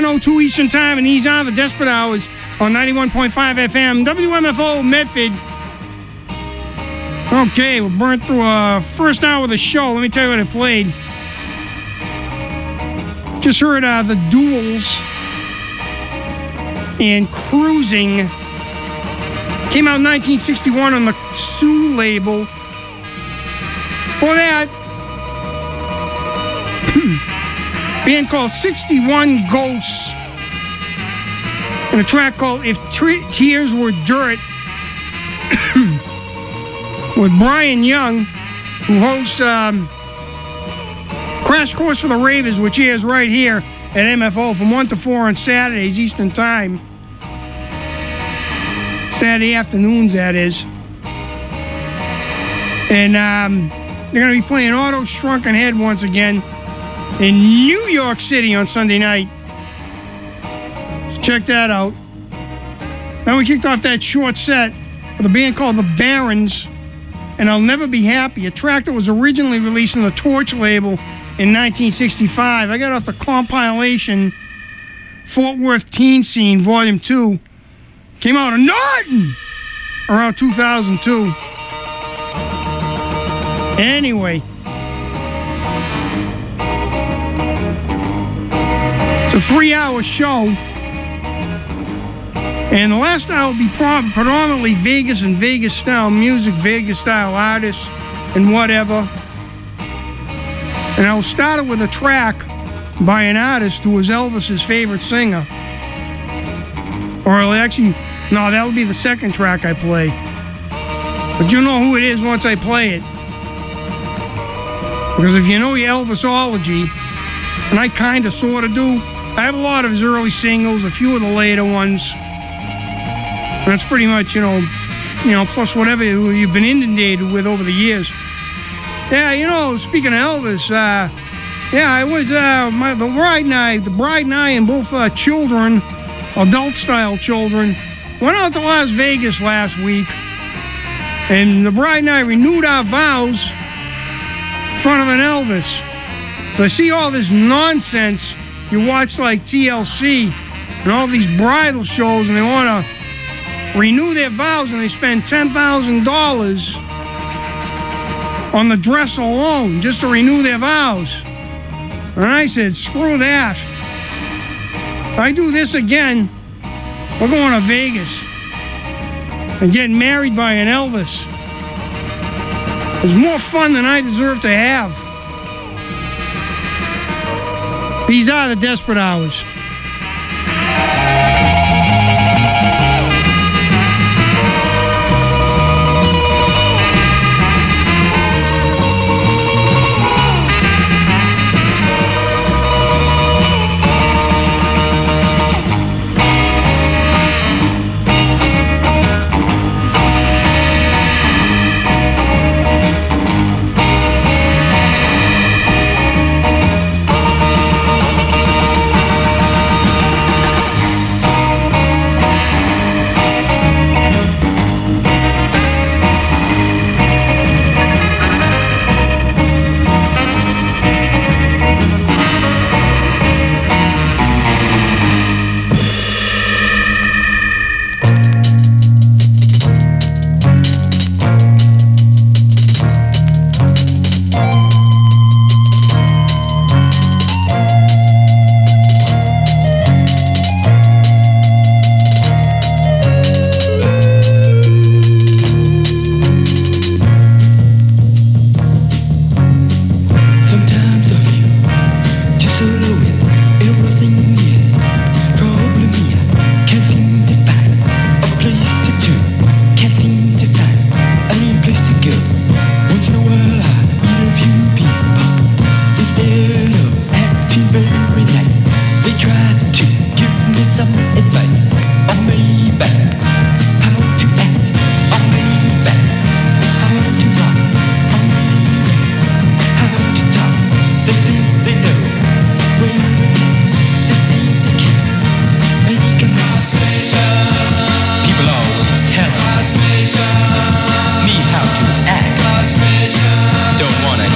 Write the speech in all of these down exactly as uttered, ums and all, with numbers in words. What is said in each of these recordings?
oh two Eastern Time, and these are the Desperate Hours on ninety-one point five F M, W M F O, Medford. Okay, we'll burn through our first hour of the show. Let me tell you what I played. Just heard uh, The Duels and Cruising. Came out in nineteen sixty-one on the Sue label. For that, band called sixty-one Ghosts, and a track called If Tre- Tears Were Dirt, with Brian Young, who hosts um, Crash Course for the Ravers, which airs right here at M F O from one to four on Saturdays Eastern Time. Saturday afternoons, that is. And um, they're going to be playing Auto Shrunken Head once again in New York City on Sunday night. So check that out. Then we kicked off that short set with a band called The Barons and I'll Never Be Happy, a track that was originally released on the Torch label in nineteen sixty-five. I got off the compilation Fort Worth Teen Scene Volume two. Came out of Norton around two thousand two. Anyway, it's a three-hour show, and the last hour will be predominantly Vegas and Vegas-style music, Vegas-style artists, and whatever. And I'll start it with a track by an artist who was Elvis's favorite singer. Or I'll actually, no, that'll be the second track I play. But you know who it is once I play it. Because if you know your Elvisology, and I kind of sort of do, I have a lot of his early singles, a few of the later ones. And that's pretty much, you know, you know, plus whatever you've been inundated with over the years. Yeah, you know, speaking of Elvis, uh, yeah, I was, uh, my, the bride and I, the bride and I and both uh, children, adult-style children, went out to Las Vegas last week, and the bride and I renewed our vows in front of an Elvis. So I see all this nonsense. You watch like T L C and all these bridal shows, and they want to renew their vows, and they spend ten thousand dollars on the dress alone just to renew their vows. And I said, screw that. If I do this again, we're going to Vegas and getting married by an Elvis. It's more fun than I deserve to have. These are the Desperate Hours.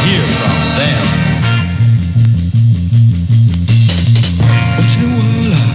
Once in a while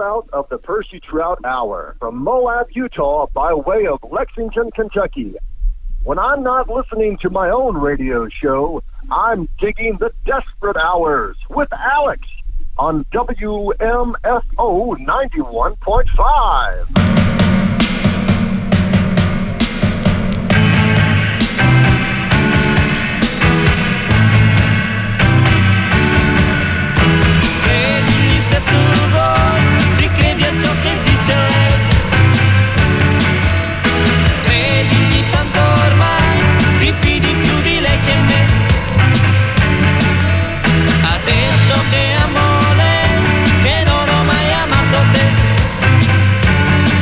Trout of the Percy Trout Hour from Moab, Utah, by way of Lexington, Kentucky. When I'm not listening to my own radio show, I'm digging the Desperate Hours with Alex on W M F O ninety-one point five. Se tu vuoi, si credi a ciò che dice. Credi tanto ormai, ti fidi più di lei che me. Ha detto che amo lei, che non ho mai amato te.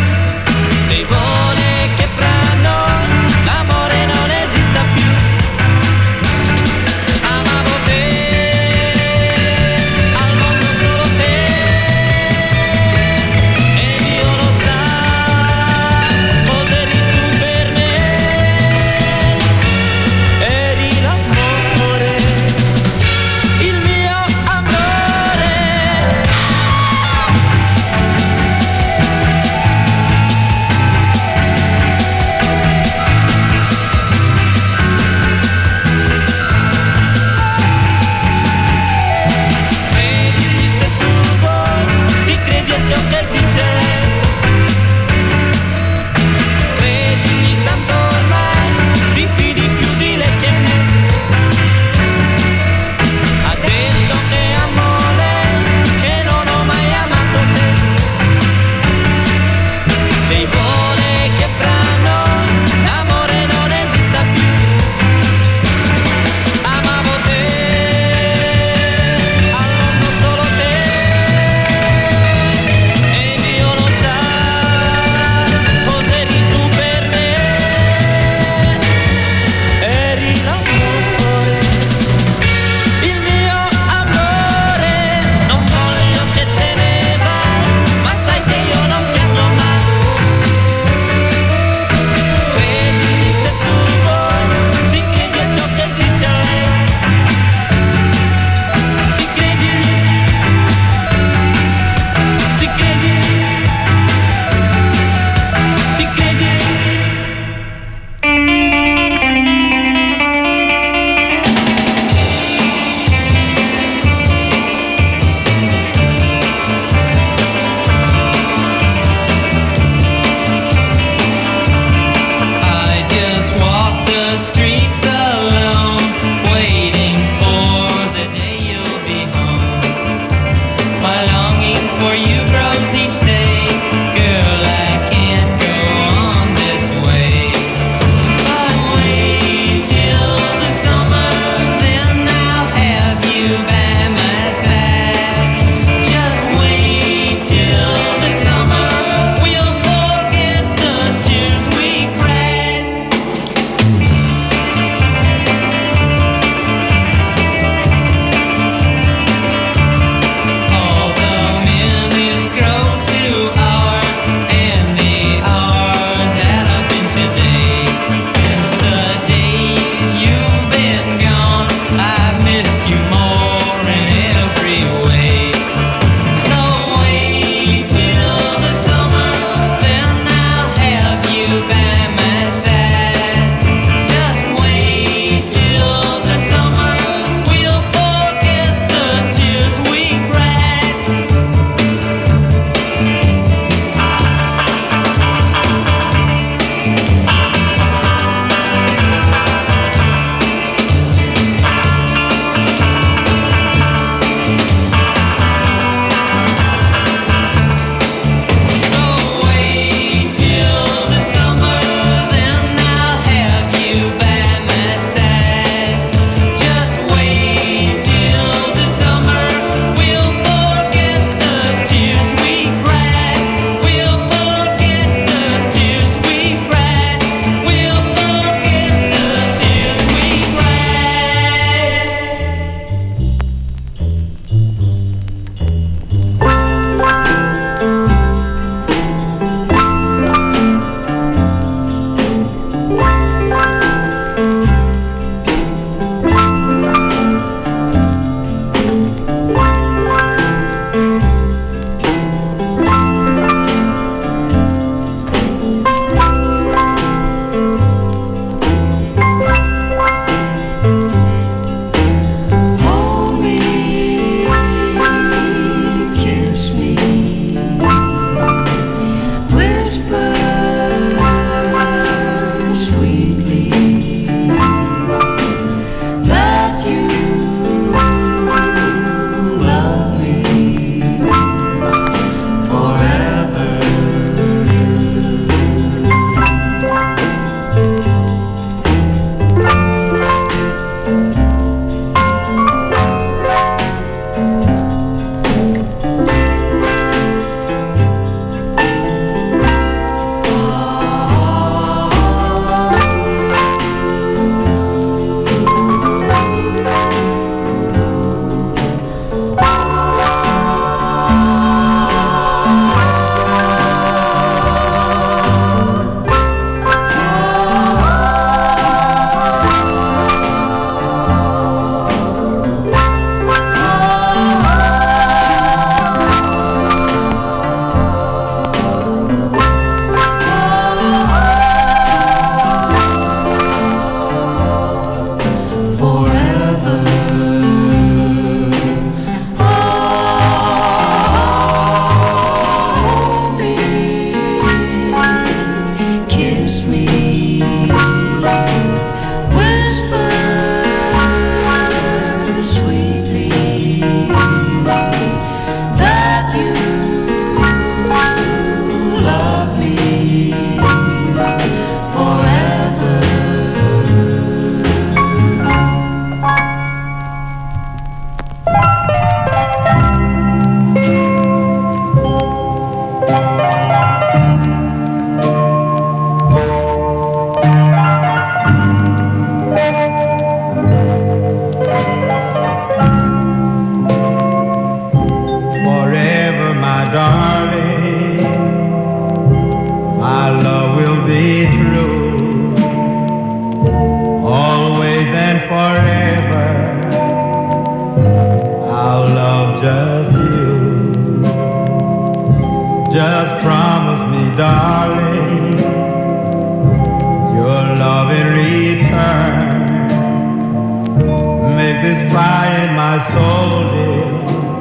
soul, dear,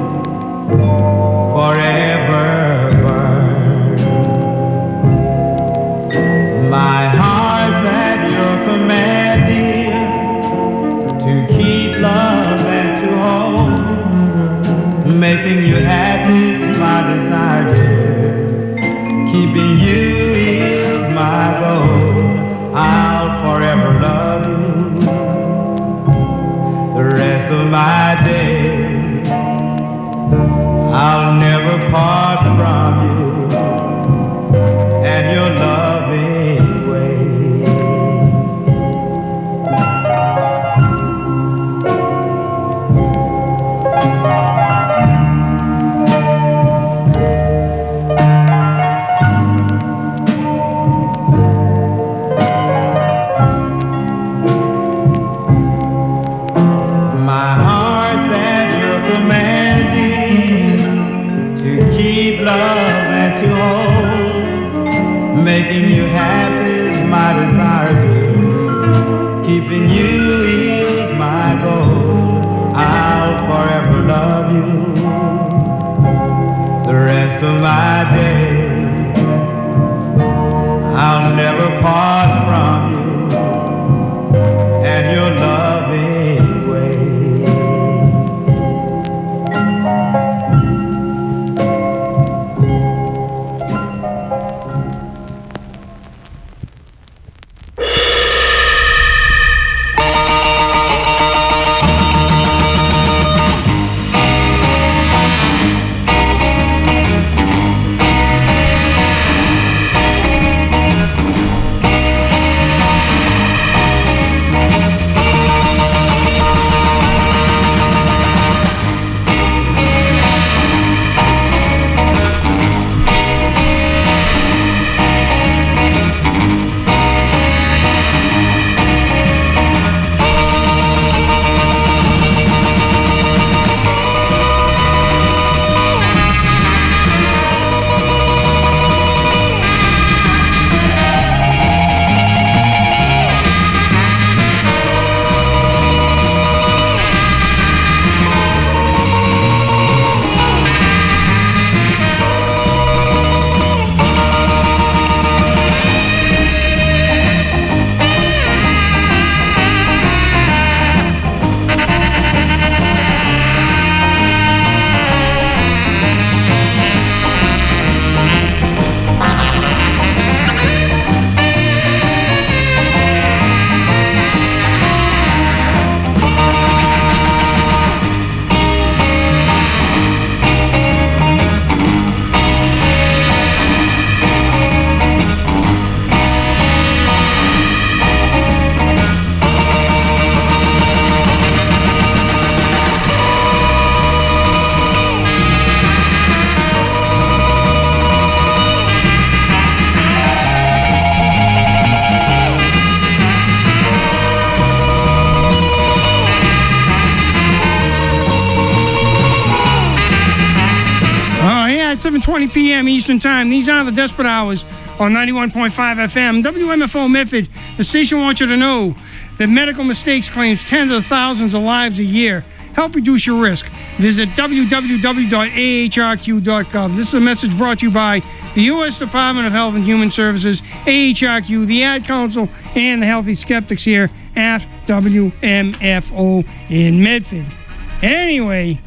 forever burn. My heart's at your command, dear, to keep love and to hold. Making you happy is my desire, dear. Keeping you is my goal. I'll forever love you the rest of my days. I'll never part from you and your loving ways. My heart's at your command, dear, to keep love and to hold. Making you happy is my desire, dear. Keeping you is my goal. I'll forever love you the rest of my days. I'll never part from you and your loving ways. seven twenty p.m. Eastern Time. These are the Desperate Hours on ninety-one point five F M. W M F O Medford. The station wants you to know that medical mistakes claims tens of thousands of lives a year. Help reduce your risk. Visit w w w dot a h r q dot gov. This is a message brought to you by the U S Department of Health and Human Services, A H R Q, the Ad Council, and the Healthy Skeptics here at W M F O in Medford. Anyway,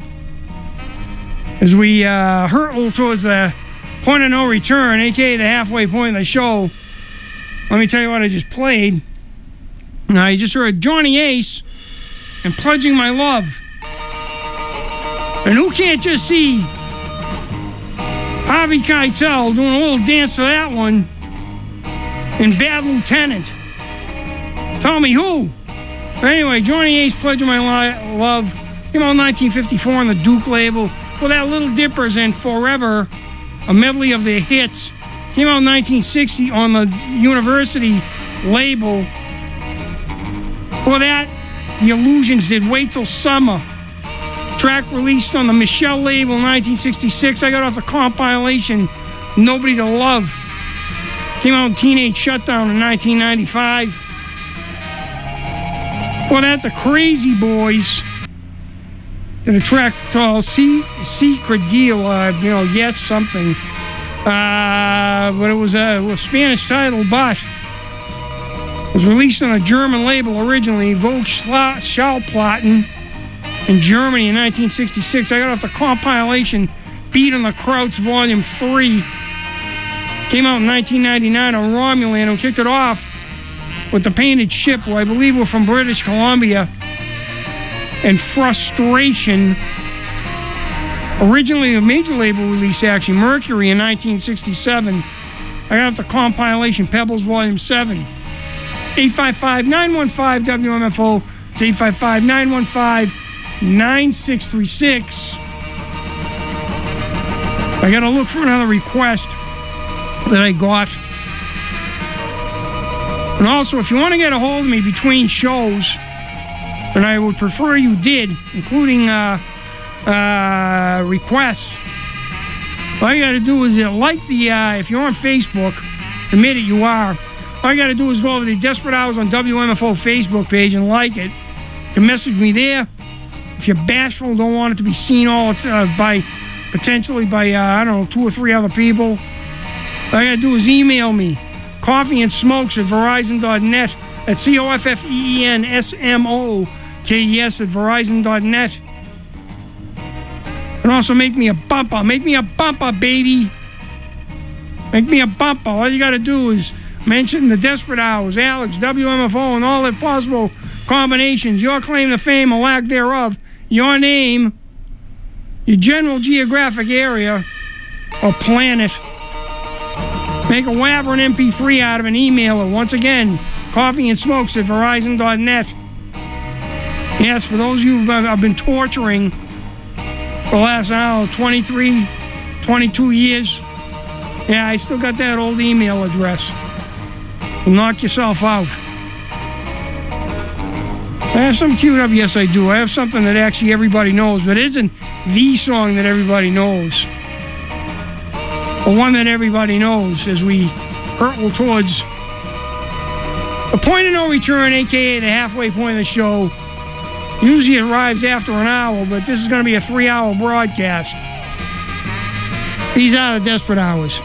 as we uh, hurtle towards the point of no return, aka the halfway point of the show, let me tell you what I just played. Now, you just heard Johnny Ace and Pledging My Love. And who can't just see Harvey Keitel doing a little dance to that one in Bad Lieutenant? Tell me who? But anyway, Johnny Ace, Pledging My Li- Love, came out in nineteen fifty-four on the Duke label. Well, that Little Dippers and Forever, a medley of their hits, came out in nineteen sixty on the University label. For that, the Illusions did Wait Till Summer. Track released on the Michelle label in nineteen sixty-six. I got off the compilation Nobody to Love. Came out in Teenage Shutdown in nineteen ninety-five. For that, the Crazy Boys did a track called Se- Secret Deal, uh, you know, yes, something. Uh, but it was a, a Spanish title, but it was released on a German label originally, Vogue Schla- Schallplatten, in Germany in nineteen sixty-six. I got off the compilation Beat on the Krauts Volume three. Came out in nineteen ninety-nine on Romulan and kicked it off with The Painted Ship, who I believe were from British Columbia, and Frustration. Originally a major label release, actually, Mercury in nineteen sixty-seven. I got off the compilation Pebbles Volume seven. eight five five, nine one five, W M F O. It's eight five five, nine one five, nine six three six. I gotta look for another request that I got. And also, if you want to get a hold of me between shows, and I would prefer you did, including uh, uh, requests, all you gotta do is uh, like the, uh, if you're on Facebook, admit it, you are. All you gotta do is go over the Desperate Hours on W M F O Facebook page and like it. You can message me there. If you're bashful, don't want it to be seen all uh, by, potentially by, uh, I don't know, two or three other people, all you gotta do is email me. Coffee and Smokes at Verizon dot net. At C O F F E E N S M O K E S at Verizon dot net. And also make me a bumper. Make me a bumper, baby. Make me a bumper. All you gotta do is mention the Desperate Hours, Alex, W M F O, and all the possible combinations, your claim to fame or lack thereof, your name, your general geographic area or planet. Make a WAV or an M P three out of an emailer. Once again, Coffee and Smokes at Verizon dot net. Yes, for those of you who have been torturing for the last, I don't know, twenty-three, twenty-two years, yeah, I still got that old email address. Knock yourself out. I have something queued up, yes I do. I have something that actually everybody knows, but isn't the song that everybody knows. But one that everybody knows as we hurtle towards the point of no return, aka the halfway point of the show. Usually it arrives after an hour, but this is going to be a three-hour broadcast. These are the Desperate Hours.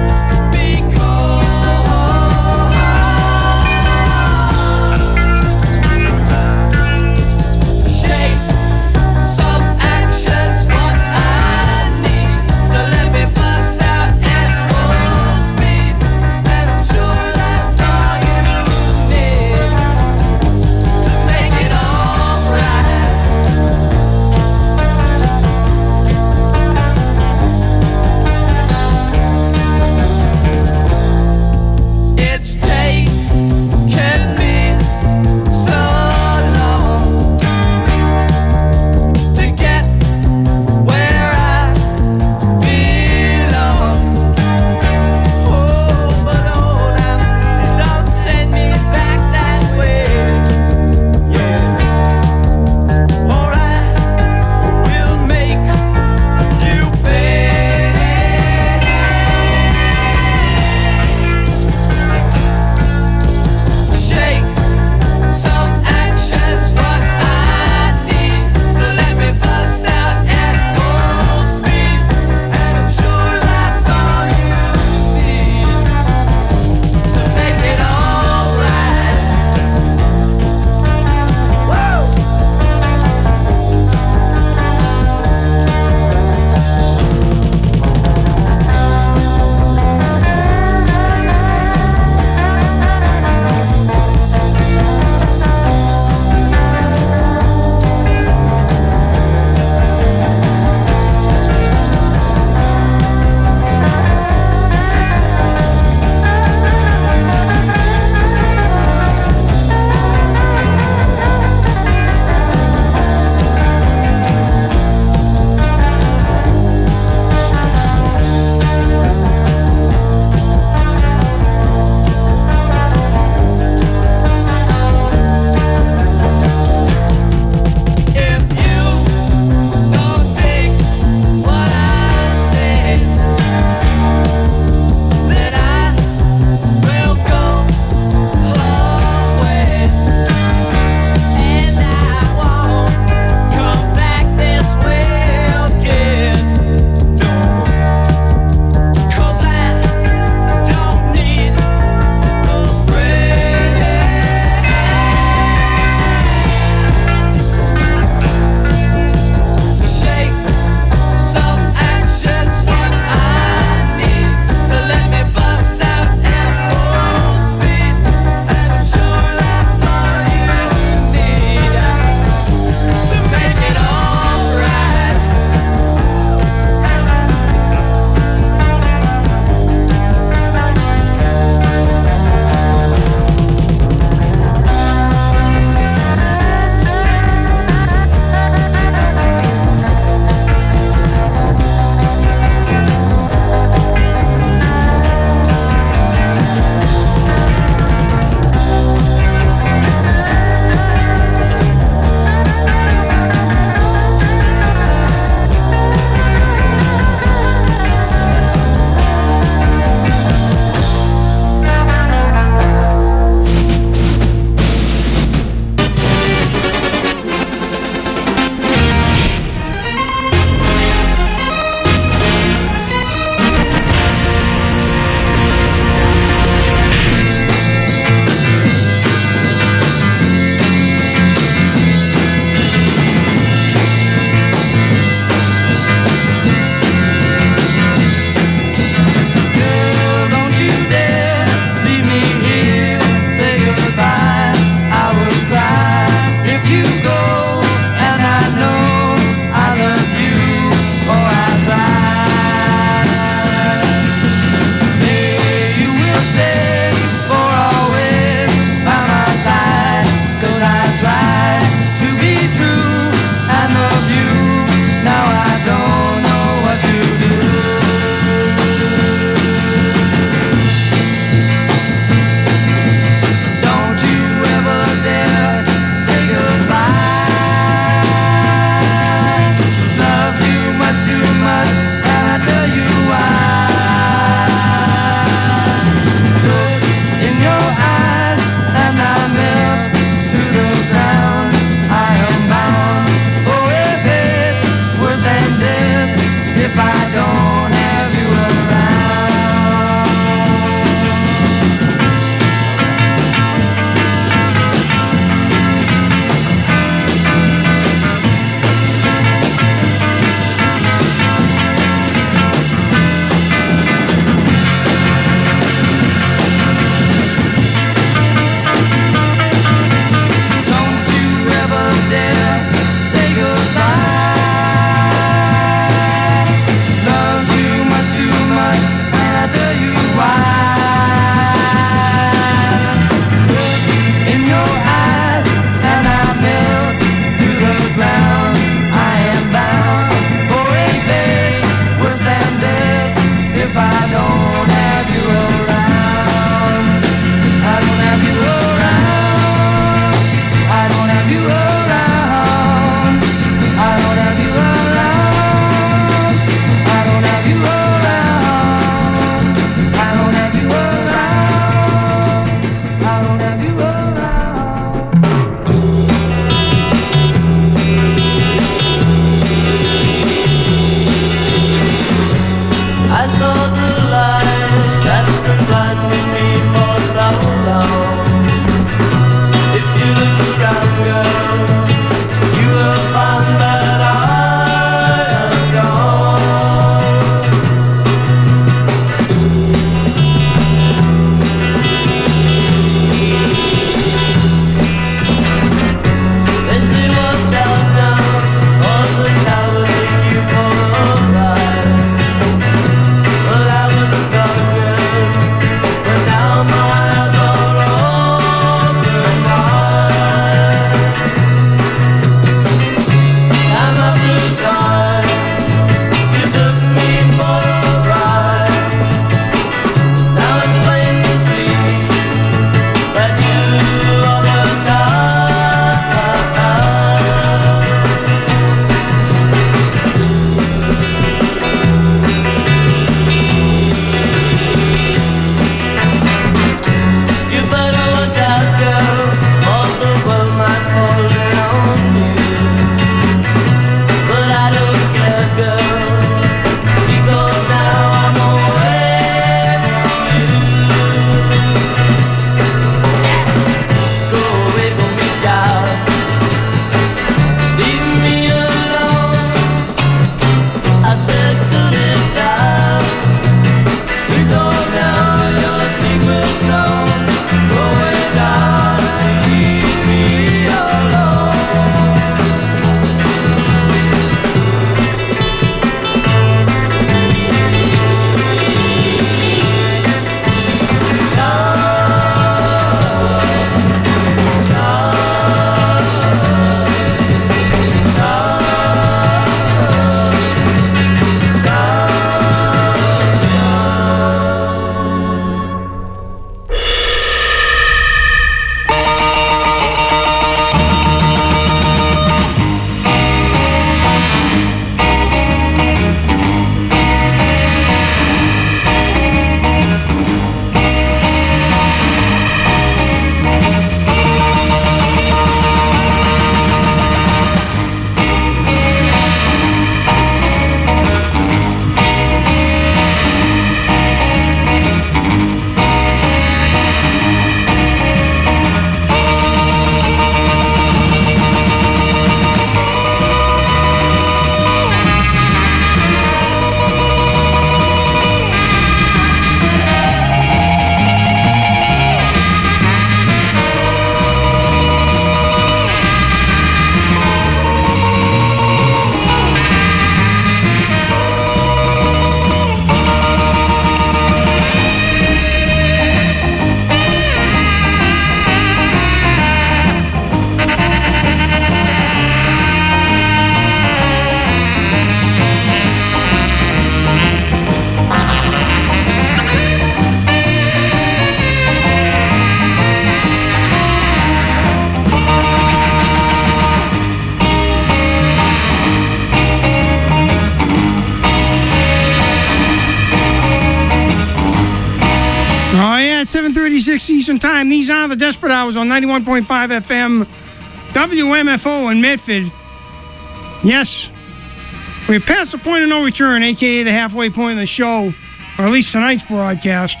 at seven thirty-six Eastern Time. These are the Desperate Hours on ninety-one point five F M, W M F O in Medford. Yes, we're past the point of no return, a k a the halfway point of the show, or at least tonight's broadcast.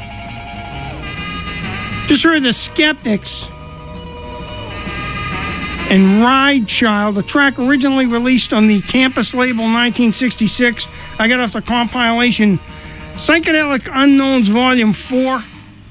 Just heard the Skeptics and Ride Child, a track originally released on the Campus label nineteen sixty-six. I got off the compilation Psychedelic Unknowns Volume four.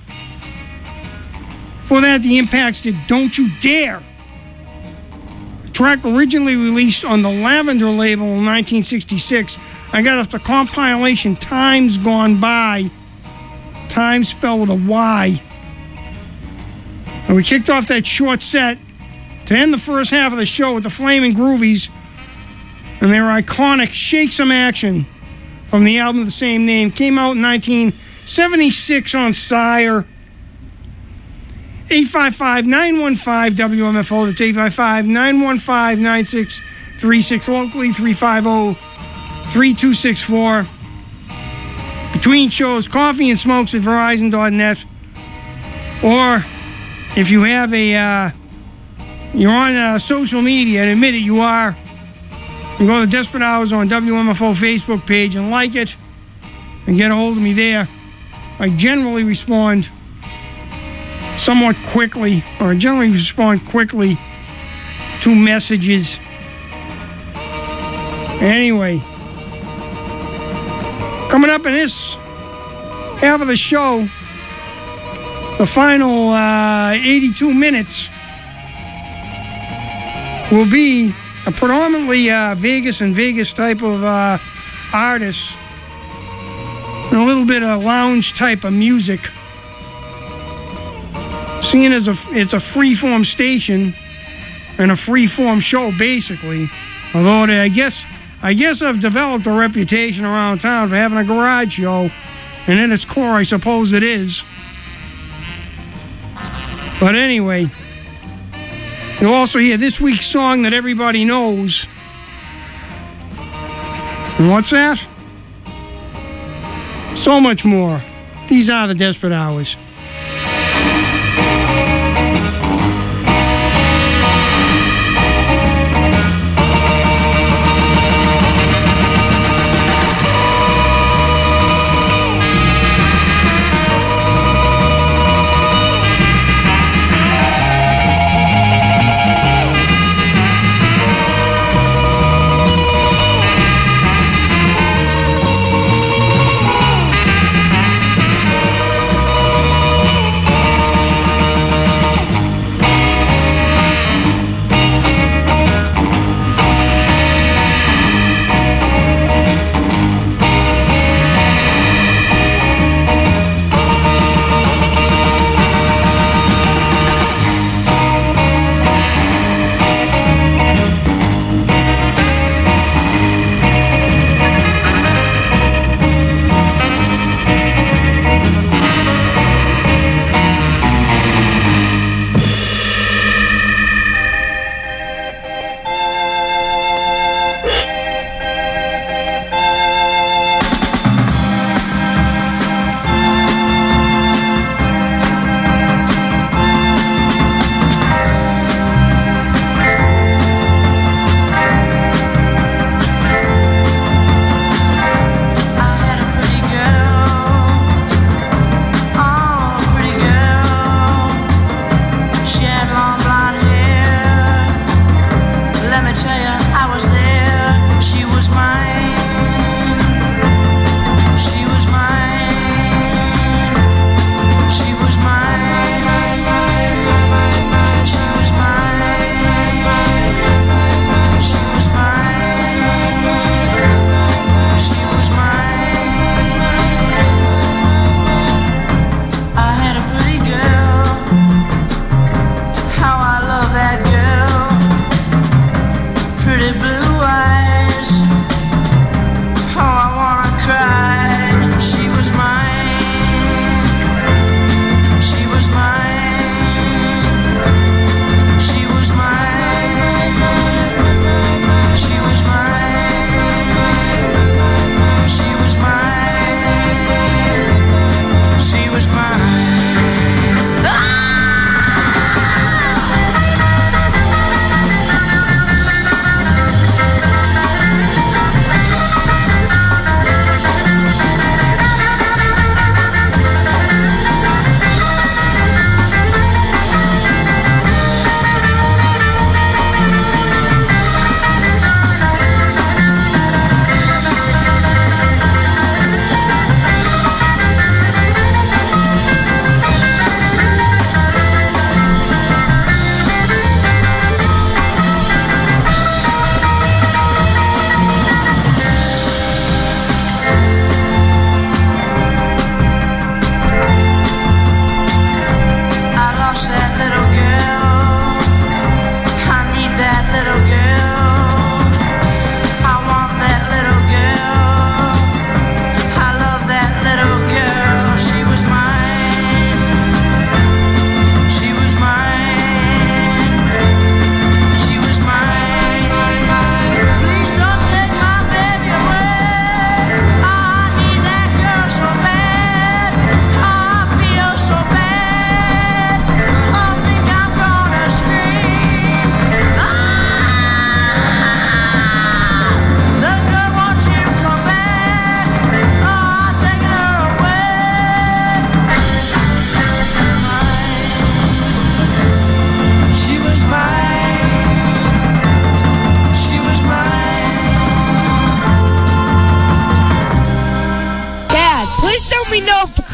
For that, the Impacts did Don't You Dare. A track originally released on the Lavender label in nineteen sixty-six. I got off the compilation Times Gone By. Time spelled with a Y. And we kicked off that short set to end the first half of the show with the Flaming Groovies and their iconic Shake Some Action from the album of the same name. Came out in nineteen seventy-six on Sire. eight five five, nine one five, W M F O. That's eight five five, nine one five, nine six three six. Locally, three five zero, three two six four. Between shows, coffee and smokes at Verizon dot net. Or if you have a, uh, you're on uh, social media, and admit it, you are, you go to Desperate Hours on W M F O Facebook page and like it and get a hold of me there. I generally respond somewhat quickly, or generally respond quickly to messages. Anyway, coming up in this half of the show, the final uh, eighty-two minutes will be a predominantly uh, Vegas and Vegas type of uh, artist, and a little bit of lounge type of music. Seeing as a, it's a free-form station and a free-form show, basically. Although they, I guess, I guess I've developed a reputation around town for having a garage show, and at its core, I suppose it is. But anyway, you'll also hear this week's song that everybody knows. And what's that? So much more. These are the Desperate Hours.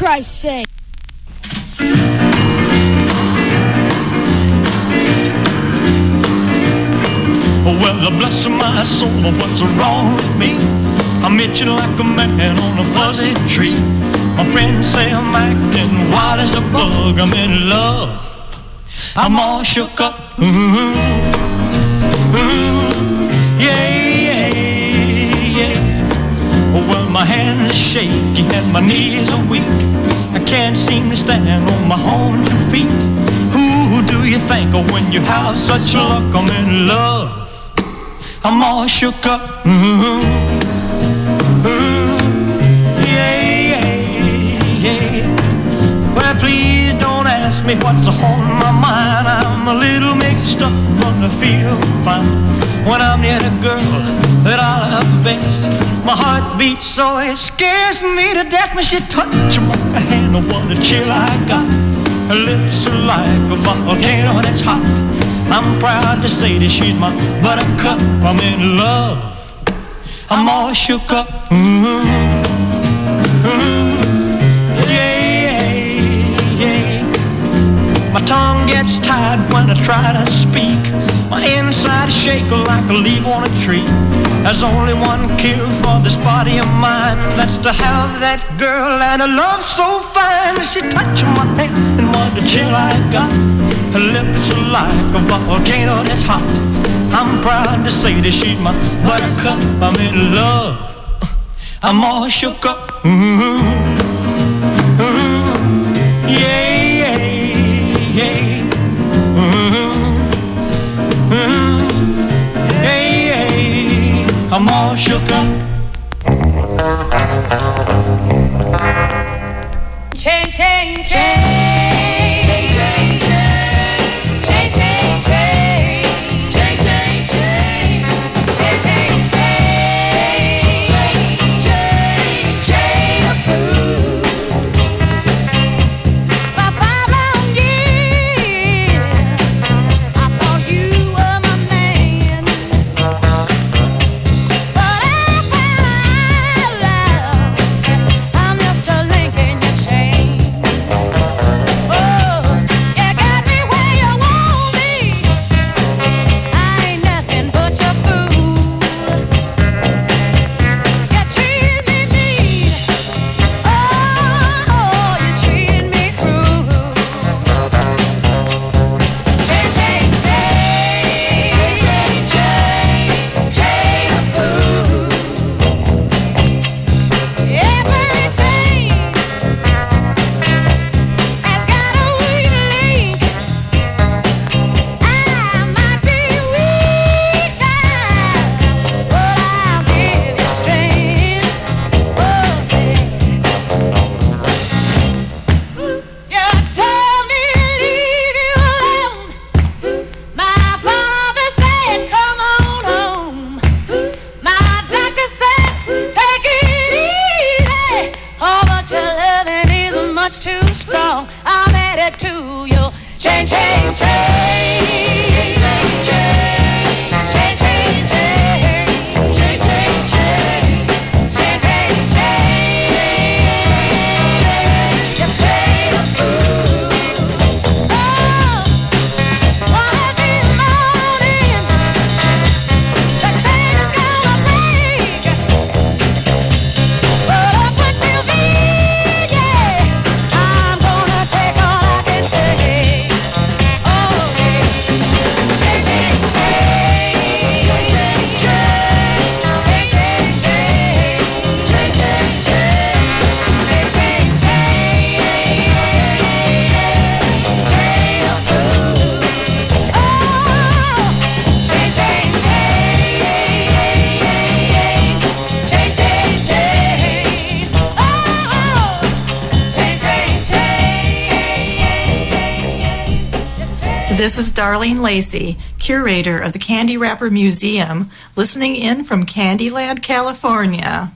Christ's sake. Well, bless my soul, what's wrong with me? I'm itching like a man on a fuzzy tree. My friends say I'm acting wild as a bug. I'm in love, I'm all shook up. Ooh, ooh, yeah, yeah, yeah. Well, my hands are shaky and my knees are weak. I can't seem to stand on my own two feet. Who do you think of when you have such luck? I'm in love, I'm all shook up. Ooh, ooh, yeah, yeah, yeah. Well, please don't ask me what's on my mind. I'm a little mixed up, but I feel fine when I'm near the girl that I love best. My heart beats so it scares me to death when she touches my hand. Oh, what a chill I got. Her lips are like a volcano that's hot. I'm proud to say that she's my buttercup. I'm in love, I'm all shook up. Ooh, ooh, yeah, yeah. My tongue gets tied when I try to speak. My inside shake like a leaf on a tree. There's only one cure for this body of mine. That's to have that girl and a love so fine. She touched my hand and what a chill I got. Her lips are like a volcano that's hot. I'm proud to say that she's my buttercup. I'm in love, I'm all shook up. Ooh, ooh, yeah, yeah, yeah. Ooh, ooh, yeah, yeah. I'm all shook up. Change, change, change. This is Darlene Lacey, curator of the Candy Wrapper Museum, listening in from Candyland, California.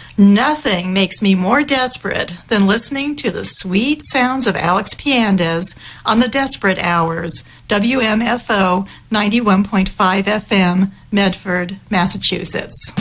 Nothing makes me more desperate than listening to the sweet sounds of Alex Piandez on the Desperate Hours, W M F O ninety-one point five F M, Medford, Massachusetts.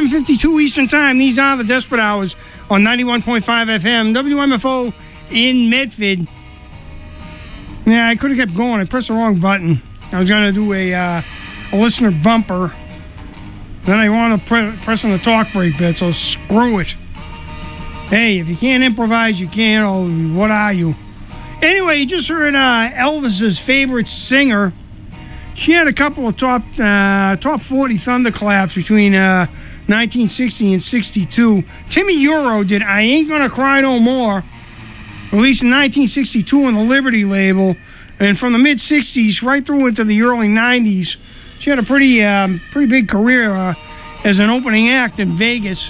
seven fifty-two Eastern Time. These are the Desperate Hours on ninety-one point five F M, W M F O in Medford. Yeah, I could have kept going. I pressed the wrong button. I was going to do a, uh, a listener bumper. Then I want to pre- press on the talk break bit, so screw it. Hey, if you can't improvise, you can't. Oh, what are you? Anyway, you just heard uh, Elvis's favorite singer. She had a couple of top uh, top forty thunderclaps between uh, nineteen sixty and sixty-two. Timmy Euro did I Ain't Gonna Cry No More, released in nineteen sixty-two on the Liberty label. And from the mid-sixties right through into the early nineties, she had a pretty um, pretty big career uh, as an opening act in Vegas.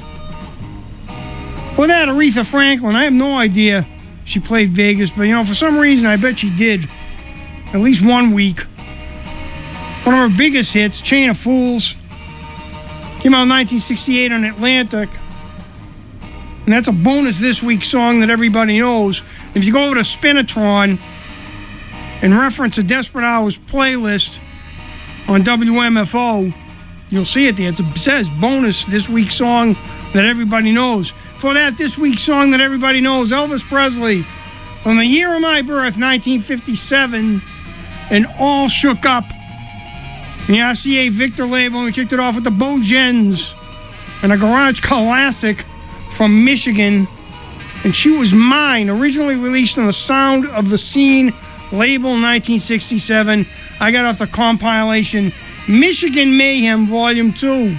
For that, Aretha Franklin, I have no idea she played Vegas, but you know, for some reason, I bet she did. At least one week. One of her biggest hits, Chain of Fools, came out in nineteen sixty-eight on Atlantic. And that's a bonus this week song that everybody knows. If you go over to Spinatron and reference a Desperate Hours playlist on W M F O, you'll see it there. It's a, it says bonus this week's song that everybody knows. For that, this week's song that everybody knows, Elvis Presley, from the year of my birth, nineteen fifty-seven, and All Shook Up. The R C A Victor label, and we kicked it off with the Bojens and a garage classic from Michigan. And She Was Mine, originally released on the Sound of the Scene label in nineteen sixty-seven. I got off the compilation Michigan Mayhem Volume two.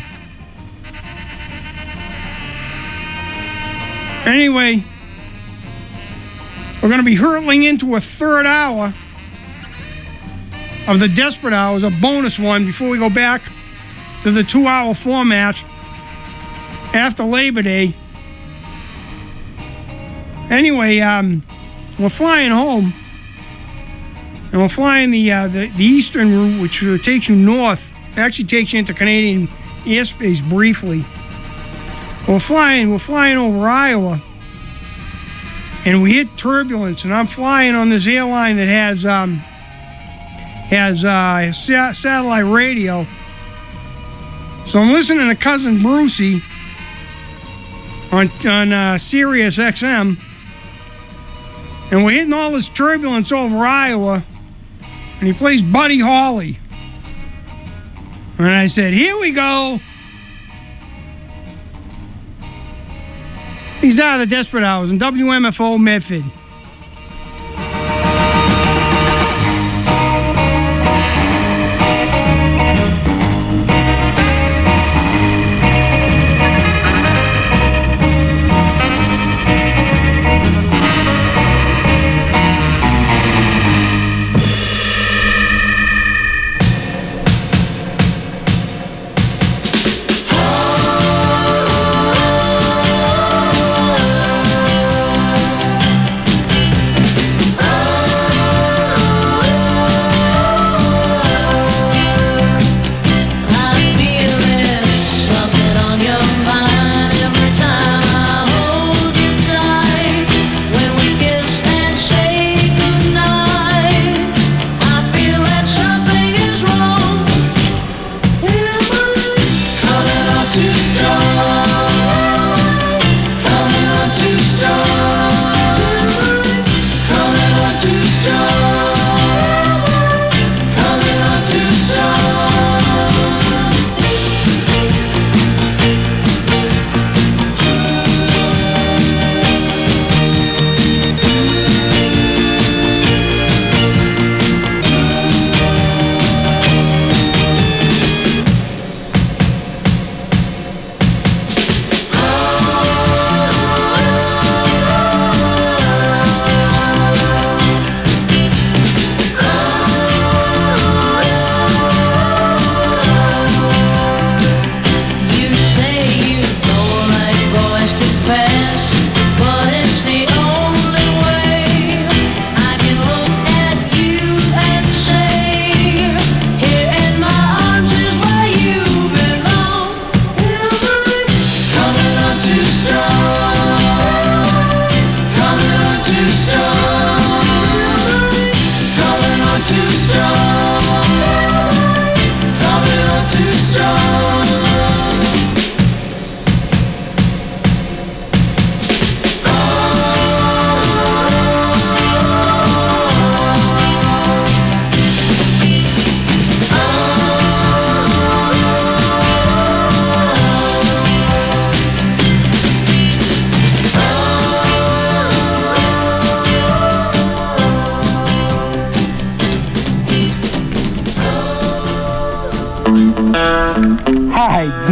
Anyway, we're going to be hurtling into a third hour of the Desperate Hours, a bonus one before we go back to the two-hour format after Labor Day. Anyway, um, we're flying home, and we're flying the, uh, the the eastern route, which uh, takes you north. It actually takes you into Canadian airspace briefly. We're flying, we're flying over Iowa, and we hit turbulence, and I'm flying on this airline that has um, has uh, sa- satellite radio. So I'm listening to Cousin Brucey on, on uh, Sirius X M, and we're hitting all this turbulence over Iowa, and he plays Buddy Holly. And I said, here we go. These are the Desperate Hours on W M F O Medford.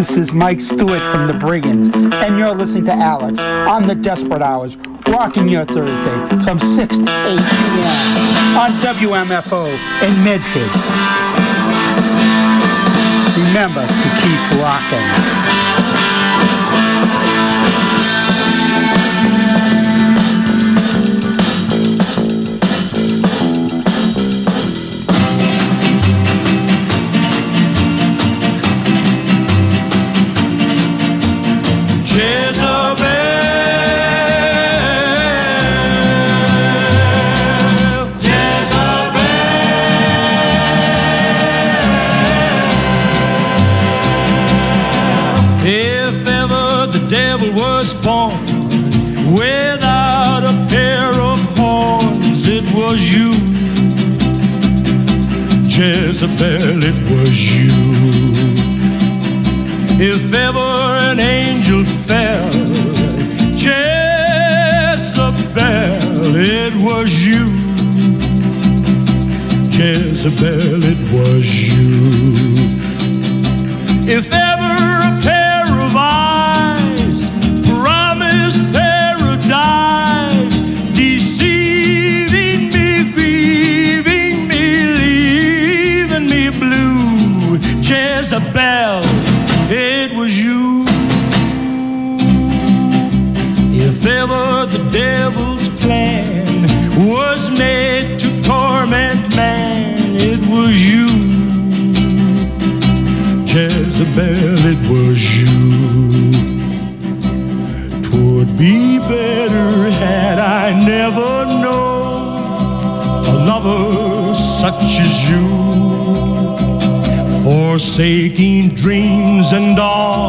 This is Mike Stewart from the Brigands, and you're listening to Alex on the Desperate Hours, rocking your Thursday from six to eight p.m. on W M F O in Medford. Remember to keep rocking. Without a pair of horns, it was you, Jezebel, it was you. If ever an angel fell, Jezebel, it was you, Jezebel, it was you. If ever a pair of eyes promised paradise, deceiving me, grieving me, leaving me blue, Jezebel, it was you. If ever the devil's plan was made to torment man, it was you, Jezebel, it was you. 'Twould be better had I never known a lover such as you, forsaking dreams and all.